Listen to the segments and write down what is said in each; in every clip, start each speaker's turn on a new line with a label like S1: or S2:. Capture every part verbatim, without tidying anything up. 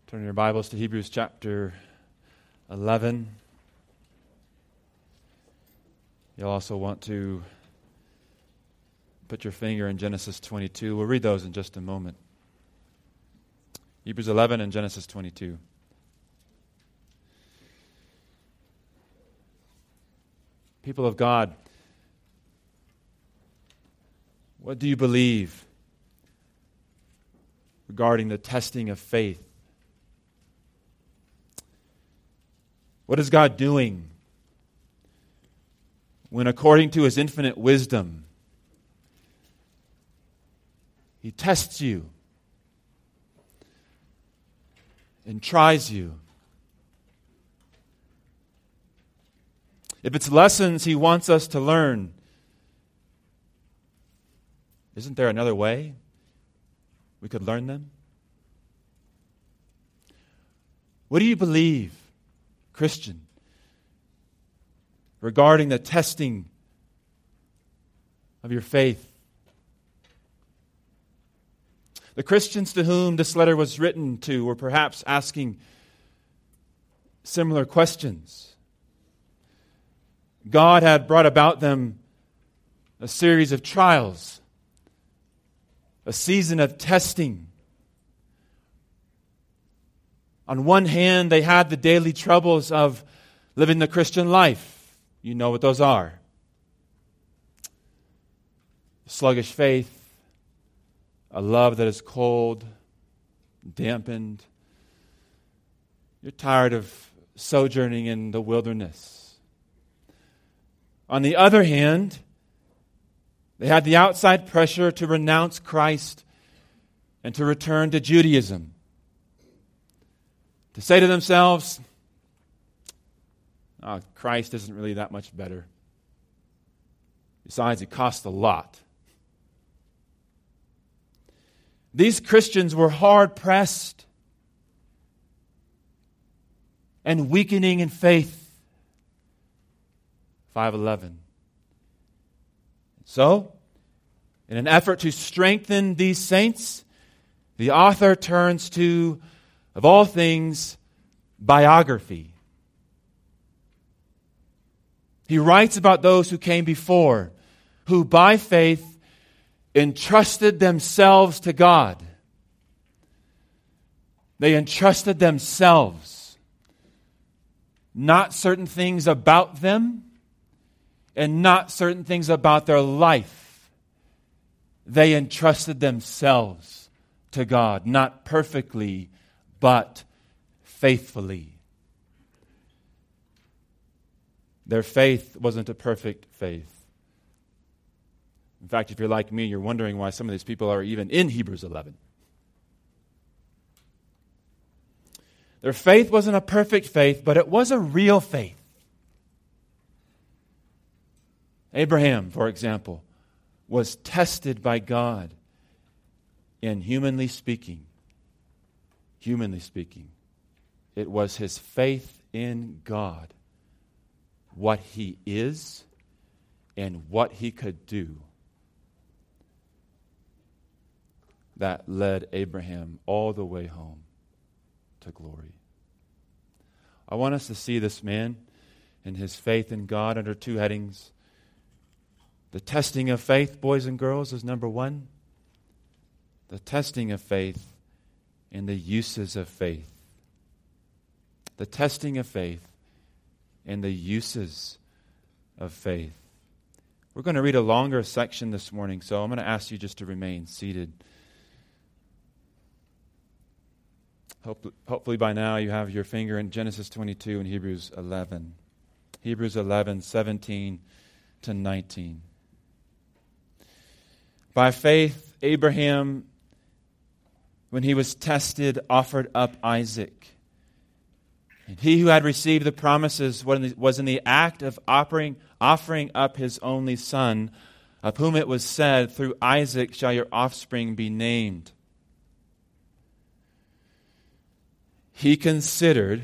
S1: Turn your Bibles to Hebrews chapter eleven. You'll also want to put your finger in Genesis twenty-two. We'll read those in just a moment. Hebrews eleven and Genesis twenty-two. People of God, what do you believe regarding the testing of faith? What is God doing when, according to His infinite wisdom, He tests you and tries you? If it's lessons He wants us to learn, isn't there another way we could learn them? What do you believe, Christian, regarding the testing of your faith? The Christians to whom this letter was written to were perhaps asking similar questions. God had brought about them a series of trials, a season of testing. On one hand, they had the daily troubles of living the Christian life. You know what those are. Sluggish faith, a love that is cold, dampened. You're tired of sojourning in the wilderness. On the other hand, they had the outside pressure to renounce Christ and to return to Judaism. To say to themselves, oh, Christ isn't really that much better. Besides, it costs a lot. These Christians were hard-pressed and weakening in faith. five eleven. So, in an effort to strengthen these saints, the author turns to, of all things, biography. He writes about those who came before, who by faith entrusted themselves to God. They entrusted themselves, not certain things about them, and not certain things about their life. They entrusted themselves to God, not perfectly, but faithfully. Their faith wasn't a perfect faith. In fact, if you're like me, you're wondering why some of these people are even in Hebrews eleven. Their faith wasn't a perfect faith, but it was a real faith. Abraham, for example, was tested by God in humanly speaking. Humanly speaking, it was his faith in God, what He is and what He could do, that led Abraham all the way home to glory. I want us to see this man and his faith in God under two headings. The testing of faith, boys and girls, is number one. The testing of faith and the uses of faith. The testing of faith and the uses of faith. We're going to read a longer section this morning, so I'm going to ask you just to remain seated. Hope, hopefully by now you have your finger in Genesis twenty-two and Hebrews eleven. Hebrews eleven, seventeen to nineteen. By faith, Abraham, when he was tested, offered up Isaac. And he who had received the promises was in the act of offering, offering up his only son, of whom it was said, through Isaac shall your offspring be named. He considered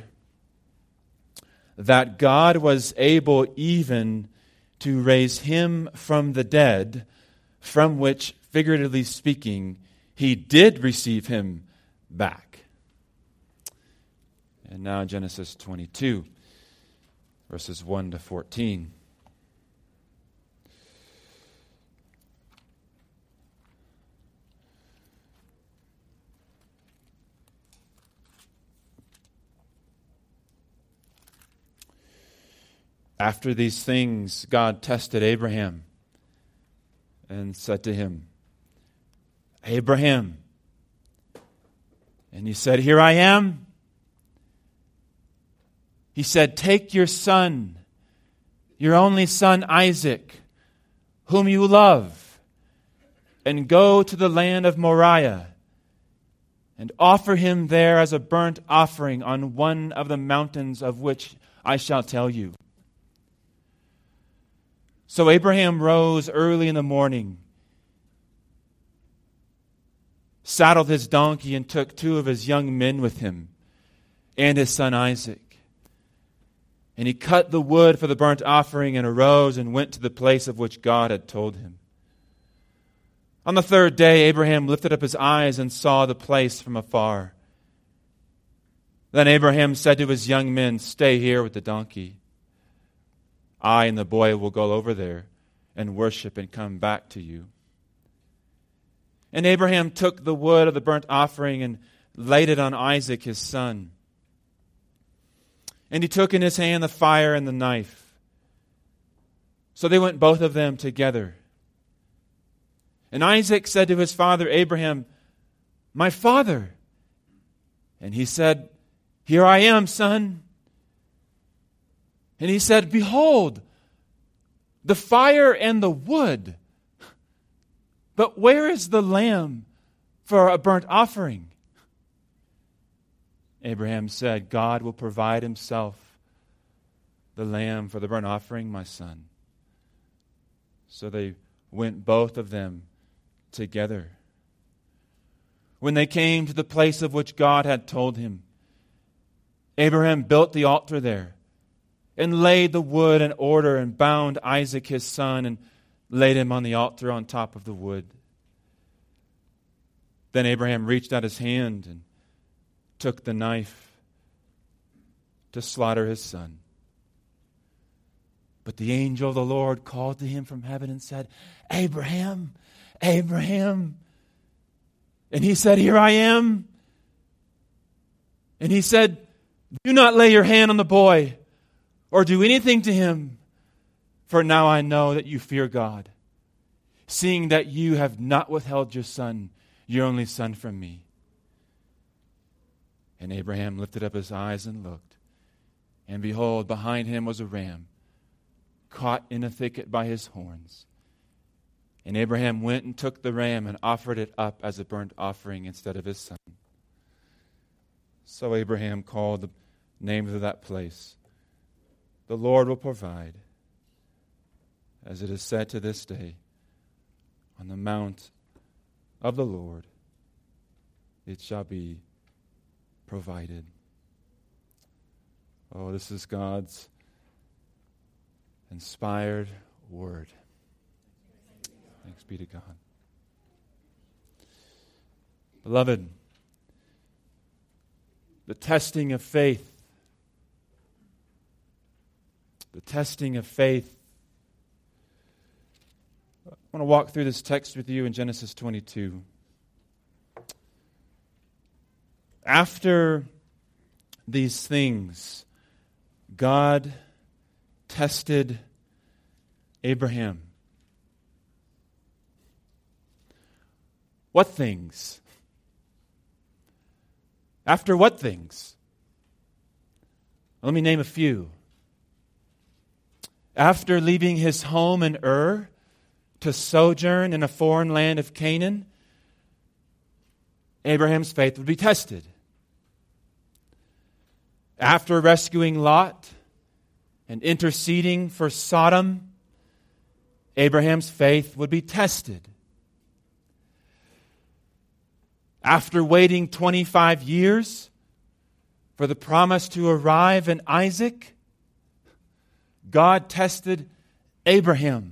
S1: that God was able even to raise him from the dead, from which, figuratively speaking, he did receive him back. And now Genesis twenty-two, verses one to fourteen. After these things, God tested Abraham and said to him, Abraham. And he said, Here I am. He said, Take your son, your only son Isaac, whom you love, and go to the land of Moriah, and offer him there as a burnt offering on one of the mountains of which I shall tell you. So Abraham rose early in the morning, saddled his donkey, and took two of his young men with him, and his son Isaac. And he cut the wood for the burnt offering, and arose and went to the place of which God had told him. On the third day, Abraham lifted up his eyes and saw the place from afar. Then Abraham said to his young men, Stay here with the donkey. I and the boy will go over there and worship and come back to you. And Abraham took the wood of the burnt offering and laid it on Isaac his son. And he took in his hand the fire and the knife. So they went both of them together. And Isaac said to his father Abraham, My father. And he said, Here I am, son. And he said, Behold, the fire and the wood, but where is the lamb for a burnt offering? Abraham said, God will provide himself the lamb for the burnt offering, my son. So they went both of them together. When they came to the place of which God had told him, Abraham built the altar there, and laid the wood in order, and bound Isaac his son, and laid him on the altar on top of the wood. Then Abraham reached out his hand and took the knife to slaughter his son. But the angel of the Lord called to him from heaven and said, Abraham, Abraham. And he said, Here I am. And he said, Do not lay your hand on the boy, or do anything to him, for now I know that you fear God, seeing that you have not withheld your son, your only son, from me. And Abraham lifted up his eyes and looked, and behold, behind him was a ram, caught in a thicket by his horns. And Abraham went and took the ram and offered it up as a burnt offering instead of his son. So Abraham called the name of that place, The Lord will provide, as it is said to this day, on the mount of the Lord it shall be provided. Oh, this is God's inspired word. Thanks be to God. Beloved, the testing of faith, the testing of faith. I want to walk through this text with you in Genesis twenty-two. After these things, God tested Abraham. What things? After what things? Let me name a few. After leaving his home in Ur to sojourn in a foreign land of Canaan, Abraham's faith would be tested. After rescuing Lot and interceding for Sodom, Abraham's faith would be tested. After waiting twenty-five years for the promise to arrive in Isaac, God tested Abraham.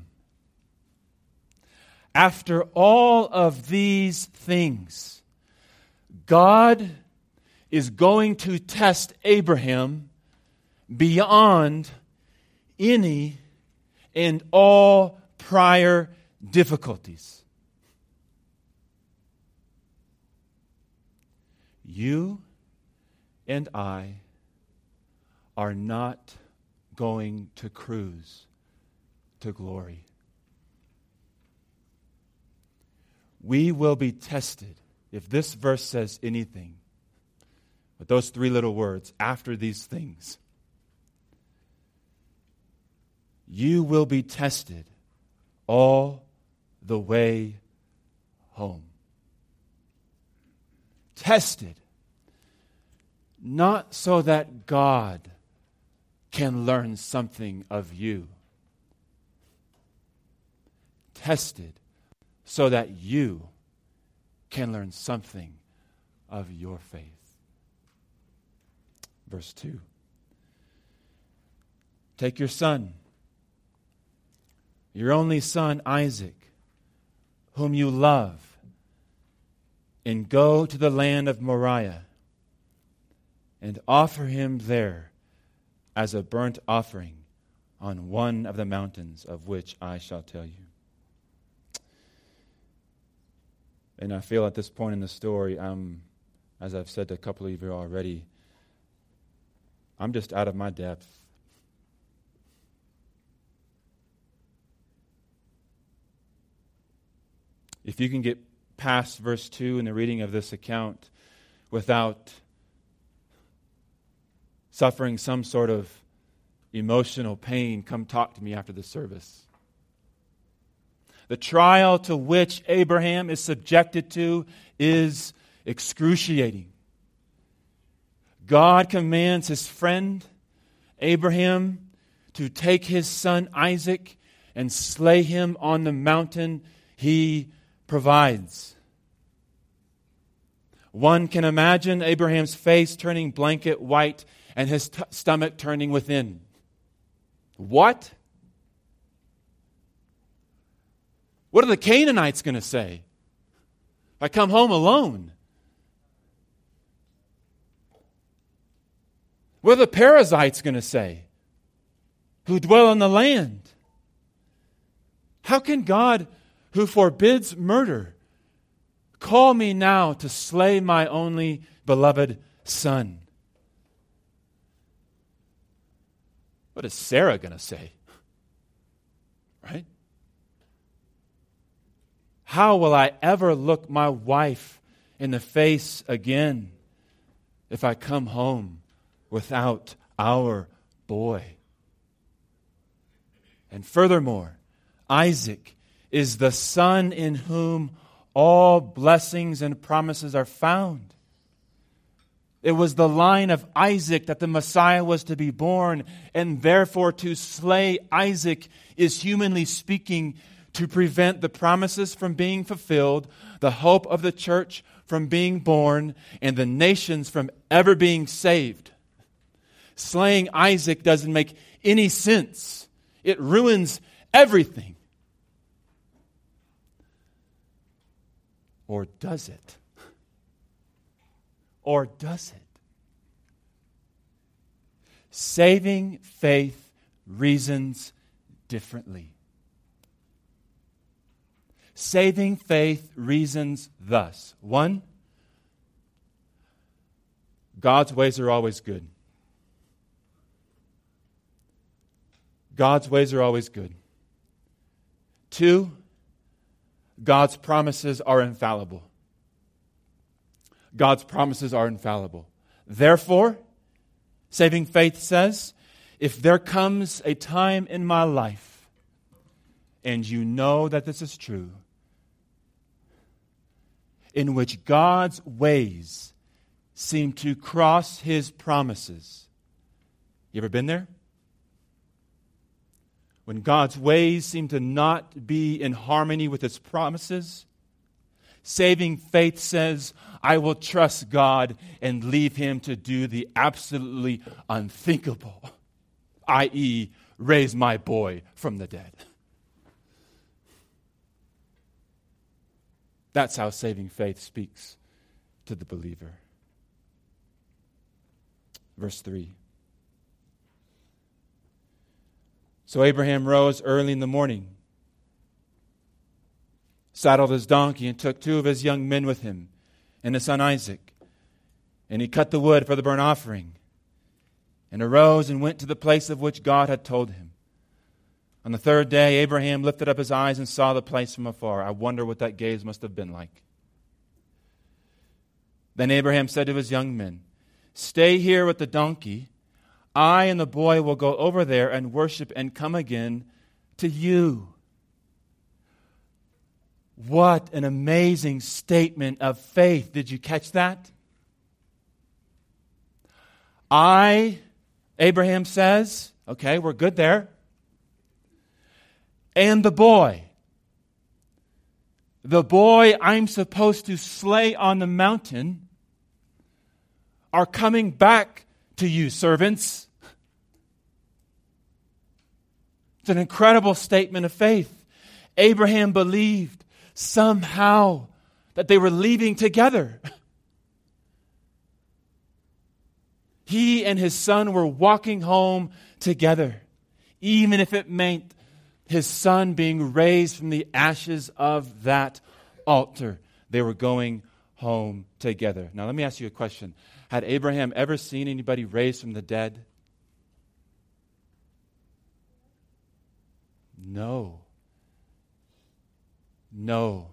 S1: After all of these things, God is going to test Abraham beyond any and all prior difficulties. You and I are not going to cruise to glory. We will be tested, if this verse says anything, but those three little words, after these things. You will be tested all the way home. Tested, not so that God can learn something of you. Tested so that you can learn something of your faith. Verse two. Take your son, your only son Isaac, whom you love, and go to the land of Moriah and offer him there as a burnt offering on one of the mountains of which I shall tell you. And I feel at this point in the story, I'm, as I've said to a couple of you already, I'm just out of my depth. If you can get past verse two in the reading of this account without suffering some sort of emotional pain, come talk to me after the service. The trial to which Abraham is subjected to is excruciating. God commands his friend Abraham to take his son Isaac and slay him on the mountain he provides. One can imagine Abraham's face turning blanket white and his t- stomach turning within. What? What are the Canaanites going to say if I come home alone? What are the Perizzites going to say who dwell in the land? How can God, who forbids murder, call me now to slay my only beloved son? What is Sarah going to say? Right? How will I ever look my wife in the face again if I come home without our boy? And furthermore, Isaac is the son in whom all blessings and promises are found. It was the line of Isaac that the Messiah was to be born, and therefore to slay Isaac is, humanly speaking, to prevent the promises from being fulfilled, the hope of the church from being born, and the nations from ever being saved. Slaying Isaac doesn't make any sense. It ruins everything. Or does it? Or does it? Saving faith reasons differently. Saving faith reasons thus. One, God's ways are always good. God's ways are always good. Two, God's promises are infallible. God's promises are infallible. Therefore, saving faith says, if there comes a time in my life, and you know that this is true, in which God's ways seem to cross His promises. You ever been there? When God's ways seem to not be in harmony with His promises, saving faith says, I will trust God and leave Him to do the absolutely unthinkable, that is, raise my boy from the dead. That's how saving faith speaks to the believer. Verse three. So Abraham rose early in the morning, saddled his donkey, and took two of his young men with him, and his son Isaac. And he cut the wood for the burnt offering, and arose and went to the place of which God had told him. On the third day, Abraham lifted up his eyes and saw the place from afar. I wonder what that gaze must have been like. Then Abraham said to his young men, "Stay here with the donkey. I and the boy will go over there and worship and come again to you." What an amazing statement of faith. Did you catch that? I, Abraham says, okay, we're good there. And the boy. The boy I'm supposed to slay on the mountain are coming back to you, servants. It's an incredible statement of faith. Abraham believed somehow that they were leaving together. He and his son were walking home together, even if it meant his son being raised from the ashes of that altar. They were going home together. Now, let me ask you a question. Had Abraham ever seen anybody raised from the dead? No. No.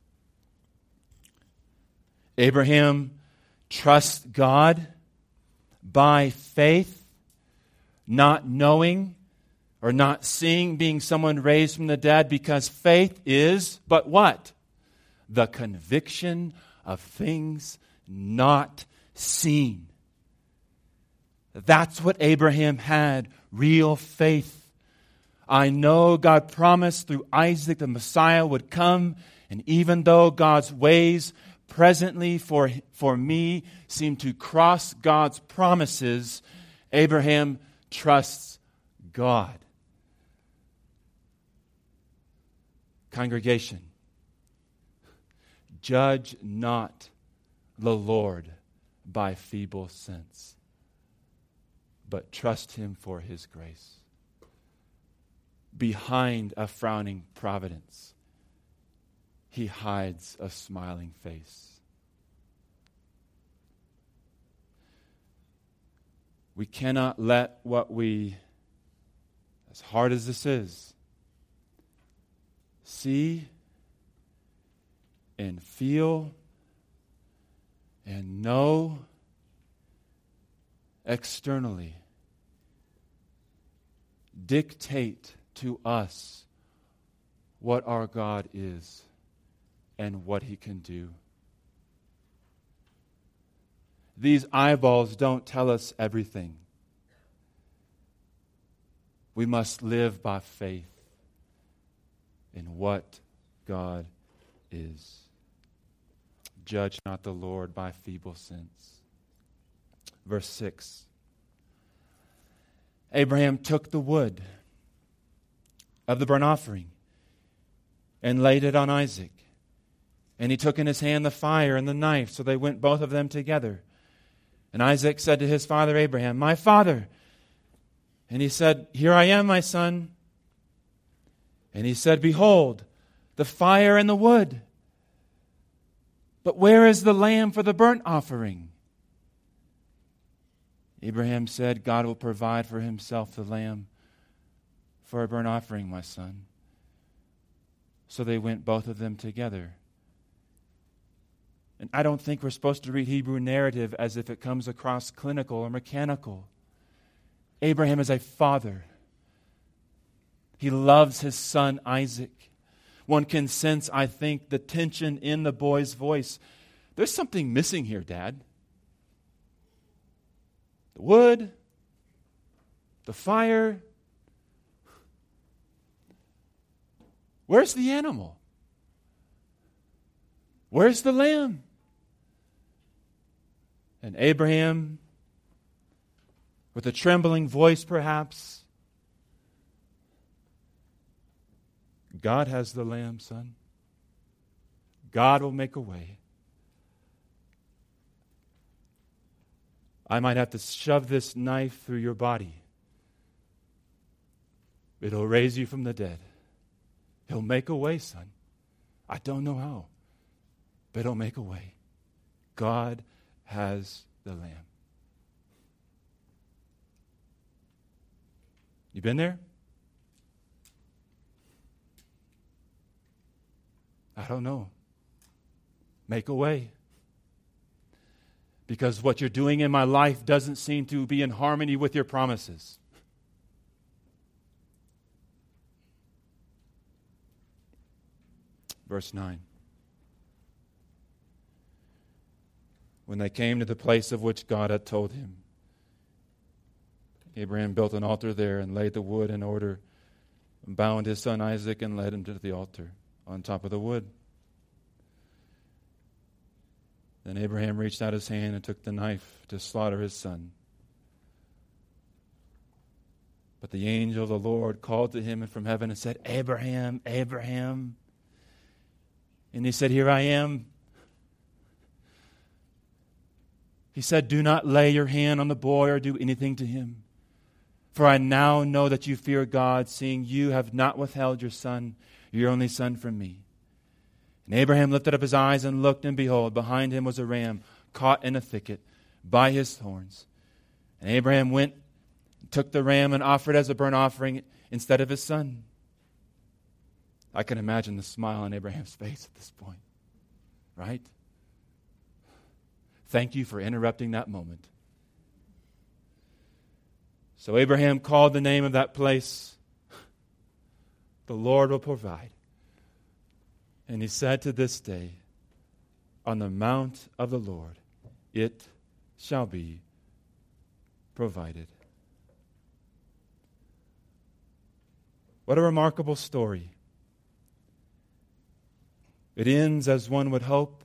S1: Abraham trusts God by faith, not knowing or not seeing being someone raised from the dead, because faith is, but what? The conviction of things not seen. That's what Abraham had, real faith. I know God promised through Isaac the Messiah would come, and even though God's ways presently for, for me seem to cross God's promises, Abraham trusts God. Congregation, judge not the Lord by feeble sense, but trust Him for His grace. Behind a frowning providence, He hides a smiling face. We cannot let what we, as hard as this is, see and feel and know externally dictate to us what our God is and what He can do. These eyeballs don't tell us everything. We must live by faith in what God is. Judge not the Lord by feeble sense. Verse six. Abraham took the wood of the burnt offering and laid it on Isaac. And he took in his hand the fire and the knife, so they went both of them together. And Isaac said to his father Abraham, "My father." And he said, "Here I am, my son." And he said, "Behold, the fire and the wood. But where is the lamb for the burnt offering?" Abraham said, "God will provide for Himself the lamb for a burnt offering, my son." So they went both of them together. And I don't think we're supposed to read Hebrew narrative as if it comes across clinical or mechanical. Abraham is a father. He loves his son Isaac. One can sense, I think, the tension in the boy's voice. There's something missing here, Dad. The wood, the fire. Where's the animal? Where's the lamb? And Abraham, with a trembling voice perhaps, "God has the lamb, son. God will make a way." I might have to shove this knife through your body. It'll raise you from the dead. He'll make a way, son. I don't know how, but He'll make a way. God has the Lamb. You been there? I don't know. Make a way. Because what you're doing in my life doesn't seem to be in harmony with your promises. Verse nine. When they came to the place of which God had told him, Abraham built an altar there and laid the wood in order, and bound his son Isaac and led him to the altar on top of the wood. Then Abraham reached out his hand and took the knife to slaughter his son. But the angel of the Lord called to him from heaven and said, Abraham, Abraham. And he said, Here I am. He said, Do not lay your hand on the boy or do anything to him. For I now know that you fear God, seeing you have not withheld your son, your only son, from me. And Abraham lifted up his eyes and looked, and behold, behind him was a ram caught in a thicket by his horns. And Abraham went, took the ram, and offered as a burnt offering instead of his son. I can imagine the smile on Abraham's face at this point, right? Thank you for interrupting that moment. So Abraham called the name of that place, The Lord Will Provide. And he said, to this day, on the mount of the Lord, it shall be provided. What a remarkable story. It ends as one would hope.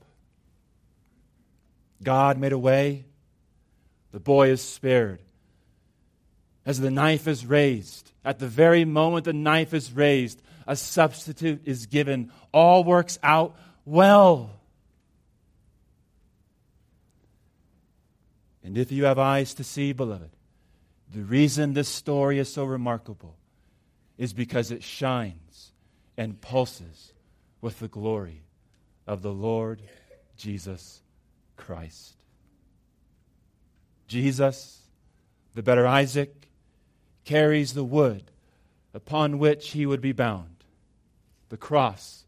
S1: God made a way. The boy is spared. As the knife is raised, at the very moment the knife is raised, a substitute is given. All works out well. And if you have eyes to see, beloved, the reason this story is so remarkable is because it shines and pulses with the glory of the Lord Jesus Christ. Jesus, the better Isaac, carries the wood upon which he would be bound, the cross.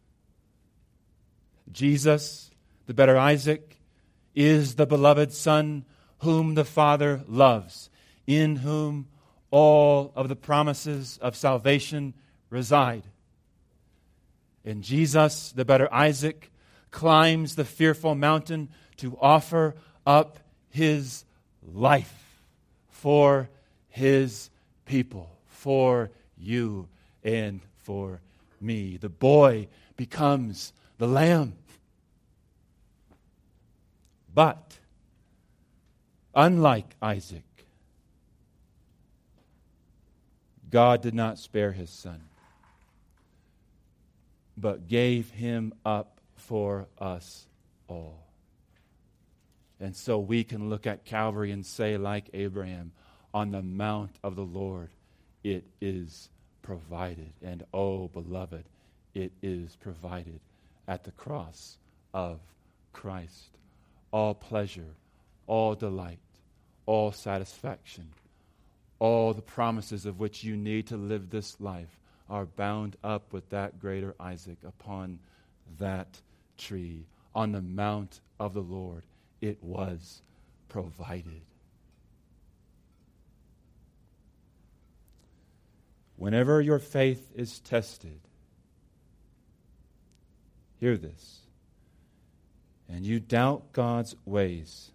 S1: Jesus, the better Isaac, is the beloved Son whom the Father loves, in whom all of the promises of salvation reside. And Jesus, the better Isaac, climbs the fearful mountain to offer up his life for his people, for you and for me. The boy becomes the lamb. But, unlike Isaac, God did not spare his son, but gave him up for us all. And so we can look at Calvary and say, like Abraham, on the mount of the Lord, it is provided. And oh, beloved, it is provided at the cross of Christ. All pleasure, all delight, all satisfaction, all the promises of which you need to live this life are bound up with that greater Isaac upon that tree. On the mount of the Lord, it was provided. Whenever your faith is tested, hear this, and you doubt God's ways,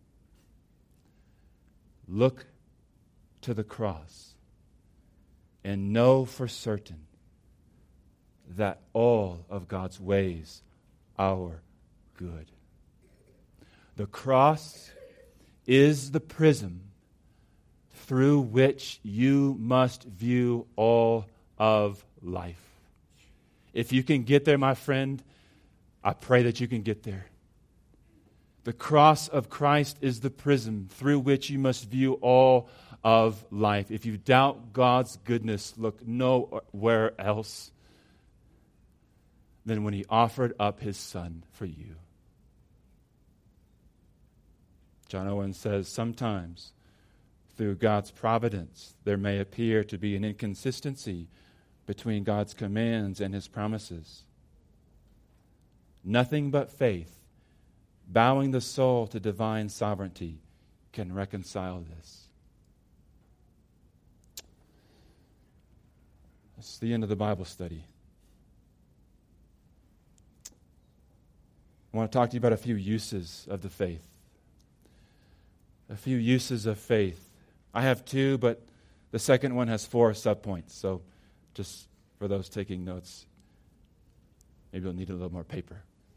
S1: look to the cross and know for certain that all of God's ways are good. The cross is the prism through which you must view all of life. If you can get there, my friend, I pray that you can get there. The cross of Christ is the prism through which you must view all of life. If you doubt God's goodness, look nowhere else than when He offered up His Son for you. John Owen says, sometimes through God's providence there may appear to be an inconsistency between God's commands and His promises. Nothing but faith, bowing the soul to divine sovereignty, can reconcile this. That's the end of the Bible study. I want to talk to you about a few uses of the faith. A few uses of faith. I have two, but the second one has four subpoints. So just for those taking notes, maybe you'll need a little more paper.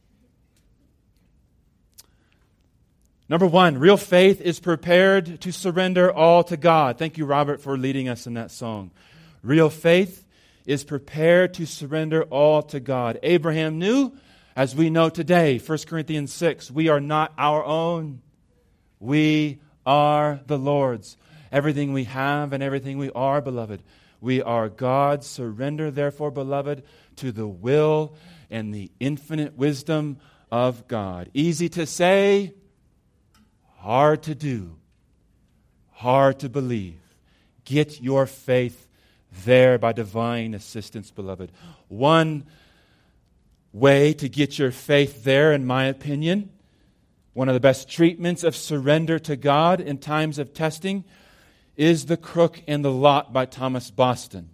S1: Number one, real faith is prepared to surrender all to God. Thank you, Robert, for leading us in that song. Real faith is prepared to surrender all to God. Abraham knew, as we know today, First Corinthians six, we are not our own. We are the Lord's. Everything we have and everything we are, beloved, we are God's. Surrender, therefore, beloved, to the will and the infinite wisdom of God. Easy to say, hard to do, hard to believe. Get your faith there by divine assistance, beloved. One way to get your faith there, in my opinion, one of the best treatments of surrender to God in times of testing, is The Crook and the Lot by Thomas Boston.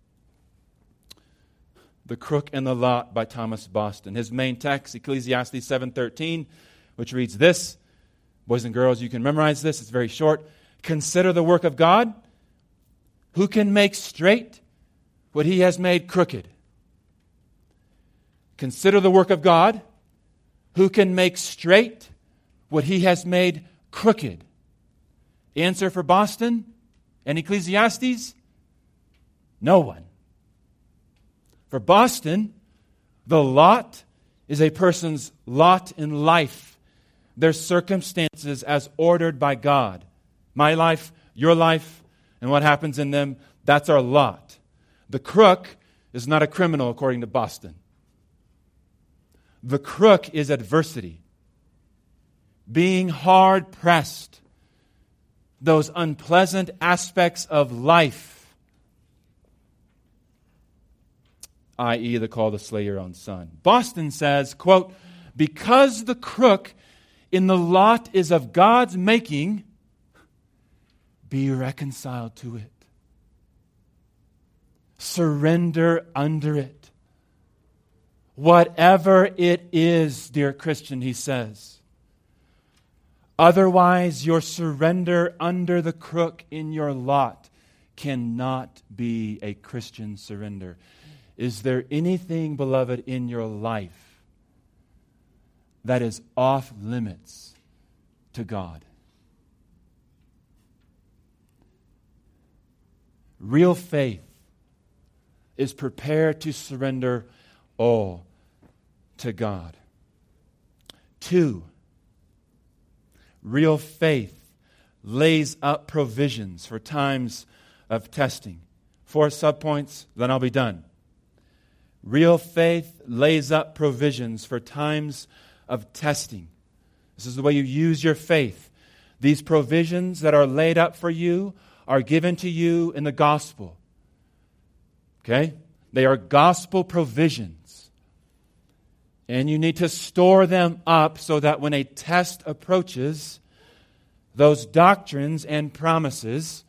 S1: The Crook and the Lot by Thomas Boston. His main text, Ecclesiastes seven thirteen, which reads this. Boys and girls, you can memorize this. It's very short. Consider the work of God, who can make straight what He has made crooked. Consider the work of God, who can make straight what He has made crooked. Answer for Boston and Ecclesiastes? No one. For Boston, the lot is a person's lot in life, their circumstances as ordered by God. My life, your life, and what happens in them, that's our lot. The crook is not a criminal, according to Boston. The crook is adversity. Being hard-pressed. Those unpleasant aspects of life. that is the call to slay your own son. Boston says, quote, because the crook in the lot is of God's making, be reconciled to it. Surrender under it. Whatever it is, dear Christian, he says. Otherwise, your surrender under the crook in your lot cannot be a Christian surrender. Is there anything, beloved, in your life that is off limits to God? Real faith is prepared to surrender all to God. Two, real faith lays up provisions for times of testing. Four subpoints, then I'll be done. Real faith lays up provisions for times of testing. This is the way you use your faith. These provisions that are laid up for you are given to you in the gospel. Okay? They are gospel provisions. And you need to store them up so that when a test approaches, those doctrines and promises,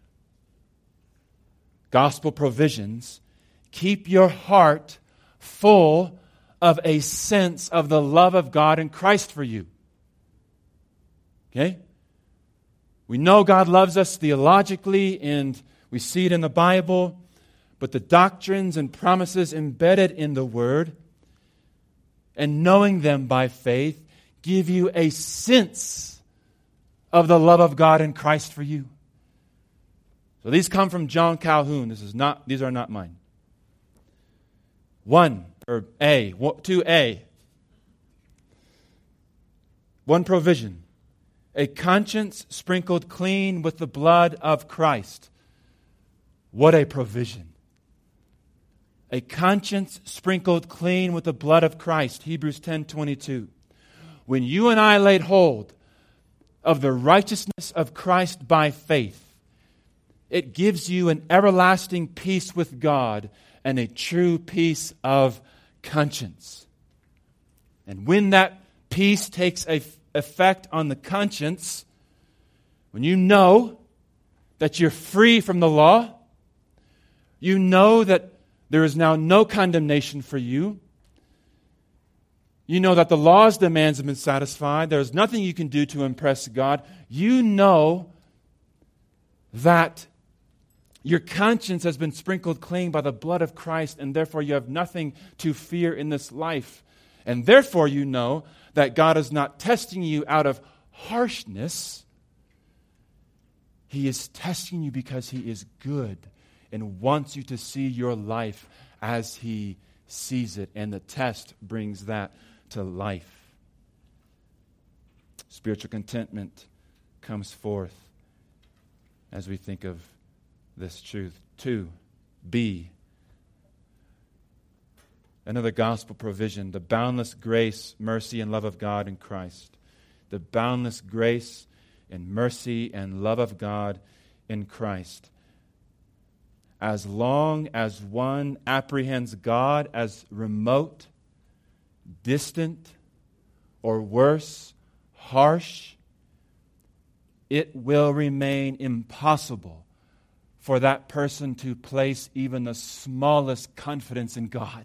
S1: gospel provisions, keep your heart full of a sense of the love of God and Christ for you. Okay? We know God loves us theologically, and we see it in the Bible, but the doctrines and promises embedded in the Word and knowing them by faith give you a sense of the love of God and Christ for you. So these come from John Calhoun. This is not; these are not mine. One, or A, two A. One provision. A conscience sprinkled clean with the blood of Christ. What a provision. A conscience sprinkled clean with the blood of Christ. Hebrews ten twenty-two. When you and I laid hold of the righteousness of Christ by faith, it gives you an everlasting peace with God and a true peace of conscience. And when that peace takes a effect on the conscience, when you know that you're free from the law, you know that there is now no condemnation for you, you know that the law's demands have been satisfied, there's nothing you can do to impress God, you know that your conscience has been sprinkled clean by the blood of Christ, and therefore you have nothing to fear in this life. And therefore you know that God is not testing you out of harshness. He is testing you because He is good and wants you to see your life as He sees it. And the test brings that to life. Spiritual contentment comes forth as we think of this truth. Two, B. Another gospel provision, the boundless grace, mercy, and love of God in Christ. The boundless grace and mercy and love of God in Christ. As long as one apprehends God as remote, distant, or worse, harsh, it will remain impossible for that person to place even the smallest confidence in God.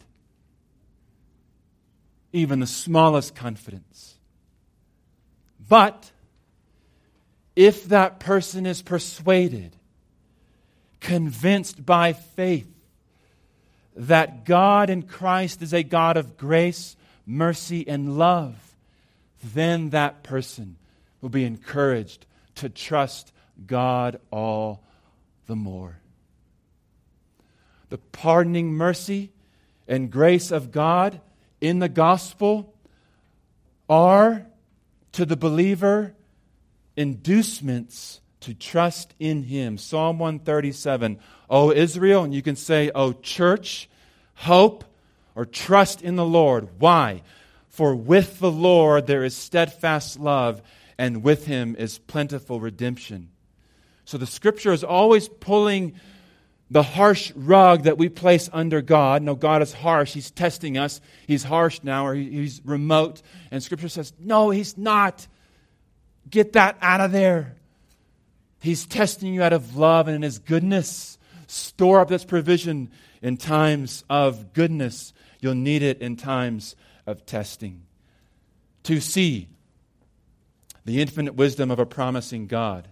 S1: Even the smallest confidence. But if that person is persuaded, convinced by faith that God in Christ is a God of grace, mercy, and love, then that person will be encouraged to trust God all the more. The pardoning mercy and grace of God in the gospel are, to the believer, inducements to trust in Him. Psalm one thirty-seven, O Israel, and you can say, O church, hope or trust in the Lord. Why? For with the Lord there is steadfast love, and with Him is plentiful redemption. So the Scripture is always pulling the harsh rug that we place under God. No, God is harsh. He's testing us. He's harsh now, or He's remote. And Scripture says, no, He's not. Get that out of there. He's testing you out of love and in His goodness. Store up this provision in times of goodness. You'll need it in times of testing. To see the infinite wisdom of a promising God.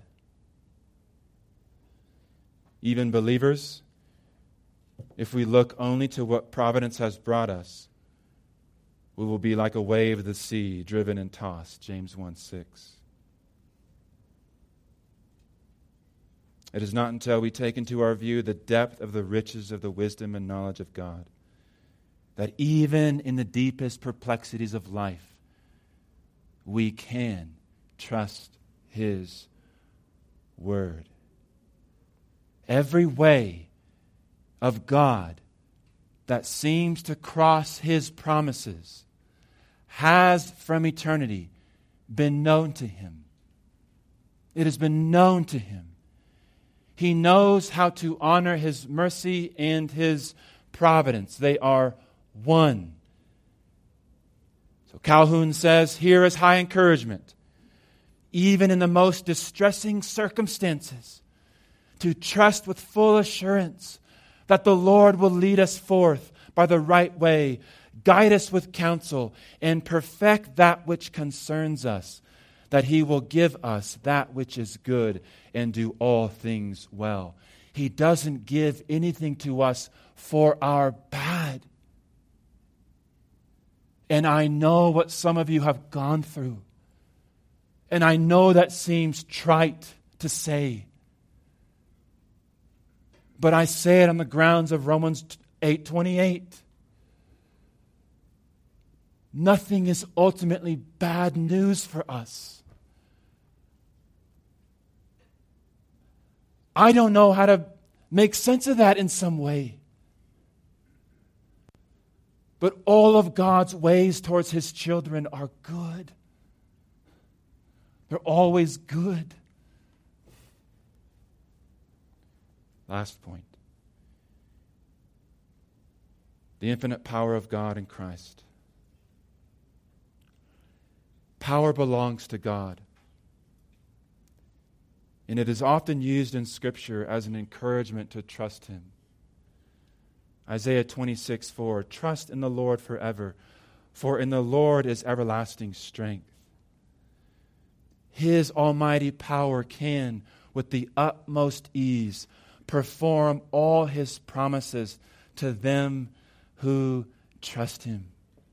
S1: Even believers, if we look only to what providence has brought us, we will be like a wave of the sea, driven and tossed. James one six. It is not until we take into our view the depth of the riches of the wisdom and knowledge of God that even in the deepest perplexities of life, we can trust His Word. Every way of God that seems to cross His promises has from eternity been known to Him. It has been known to Him. He knows how to honor His mercy and His providence. They are one. So Calhoun says, here is high encouragement, even in the most distressing circumstances, to trust with full assurance that the Lord will lead us forth by the right way, guide us with counsel, and perfect that which concerns us, that He will give us that which is good and do all things well. He doesn't give anything to us for our bad. And I know what some of you have gone through. And I know that seems trite to say. But I say it on the grounds of Romans eight twenty-eight. nothing is ultimately bad news for us. I don't know how to make sense of that in some way. But all of God's ways towards His children are good. They're always good. Last point. The infinite power of God in Christ. Power belongs to God. And it is often used in Scripture as an encouragement to trust Him. Isaiah twenty-six four, trust in the Lord forever, for in the Lord is everlasting strength. His almighty power can, with the utmost ease, perform all His promises to them who trust Him.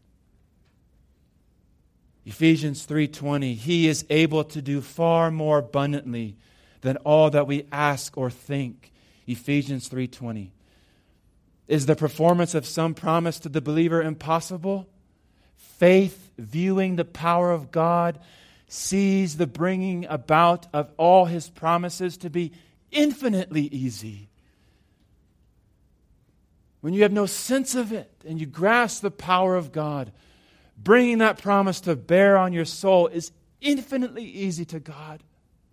S1: Ephesians three twenty, He is able to do far more abundantly than all that we ask or think. Ephesians three twenty. Is the performance of some promise to the believer impossible? Faith, viewing the power of God, sees the bringing about of all His promises to be infinitely easy. When you have no sense of it and you grasp the power of God, bringing that promise to bear on your soul is infinitely easy to God.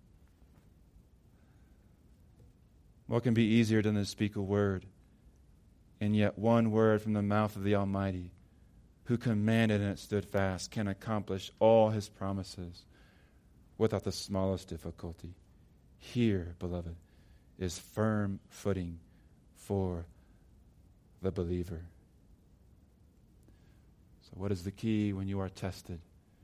S1: What can be easier than to speak a word? And yet one word from the mouth of the Almighty, who commanded and it stood fast, can accomplish all His promises without the smallest difficulty. Here, beloved, is firm footing for the believer. So what is the key when you are tested?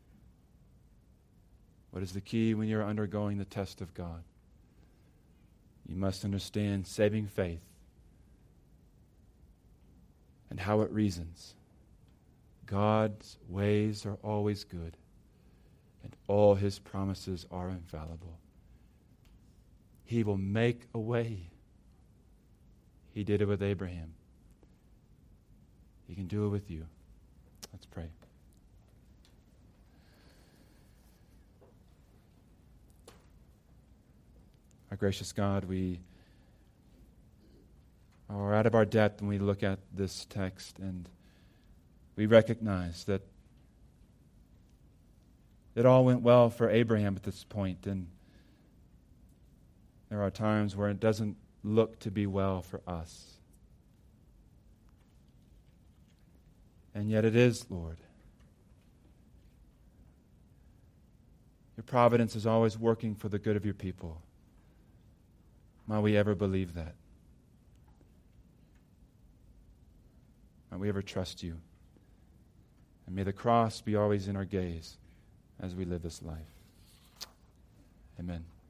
S1: What is the key when you are undergoing the test of God? You must understand saving faith and how it reasons. God's ways are always good, and all His promises are infallible. He will make a way. He did it with Abraham. He can do it with you. Let's pray. Our gracious God, we are out of our depth when we look at this text, and we recognize that it all went well for Abraham at this point, and there are times where it doesn't look to be well for us. And yet it is, Lord. Your providence is always working for the good of your people. Might we ever believe that? Might we ever trust you? And may the cross be always in our gaze as we live this life. Amen.